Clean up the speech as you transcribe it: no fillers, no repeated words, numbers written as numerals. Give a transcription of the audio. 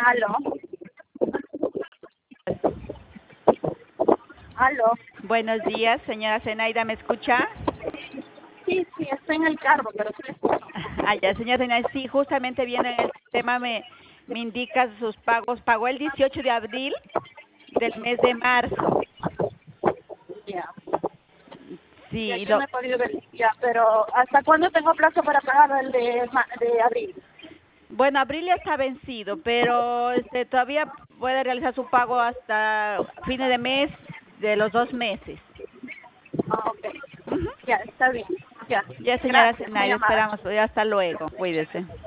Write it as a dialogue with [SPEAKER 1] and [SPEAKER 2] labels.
[SPEAKER 1] Aló, aló.
[SPEAKER 2] Buenos días, señora Zenaida, ¿me escucha?
[SPEAKER 1] Sí, sí, estoy en el carro, pero sí escucho.
[SPEAKER 2] Ya, señora Zenaida, sí, justamente viendo en el sistema me indica sus pagos. Pagó el 18 de abril del mes de marzo.
[SPEAKER 1] Ya,
[SPEAKER 2] Sí,
[SPEAKER 1] ya yo no he podido ver, ya, pero ¿hasta cuándo tengo plazo para pagar el de abril?
[SPEAKER 2] bueno, abril ya está vencido, pero todavía puede realizar su pago hasta fines de mes de los 2 meses.
[SPEAKER 1] Ah, ok.
[SPEAKER 2] Ujú.
[SPEAKER 1] Ya, está bien. Ya,
[SPEAKER 2] Ya, señora
[SPEAKER 1] gracias, muy
[SPEAKER 2] Zenaida,
[SPEAKER 1] amable.
[SPEAKER 2] esperamos. Hasta luego. Cuídese.